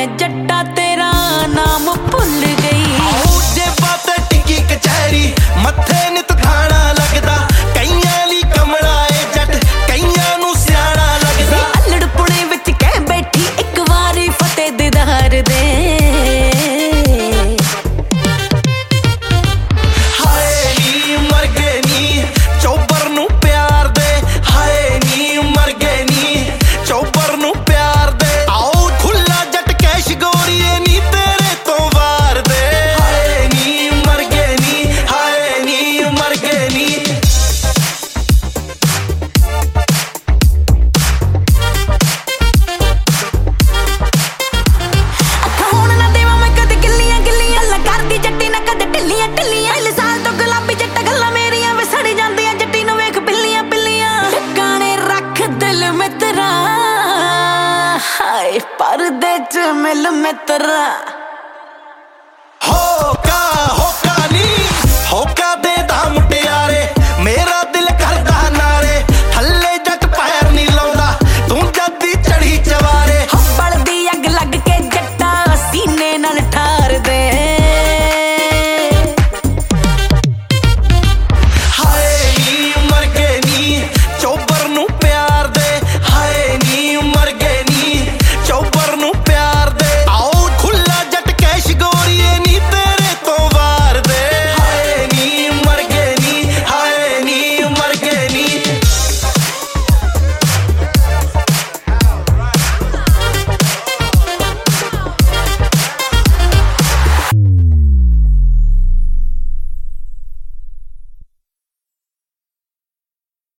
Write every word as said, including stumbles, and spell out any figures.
मैं जट्टा तेरा नाम भुल गई। जे बातें टिकी कचहरी मत्थे नित थाना लगदा, कईयां ली कमला ए जट कईयां नू सियाणा लगदा। अल्लड़पुणे विच कह बैठी एक वारी फतेह दीदार दे। पर्दे च मिल मित्रा होका होका नी होका।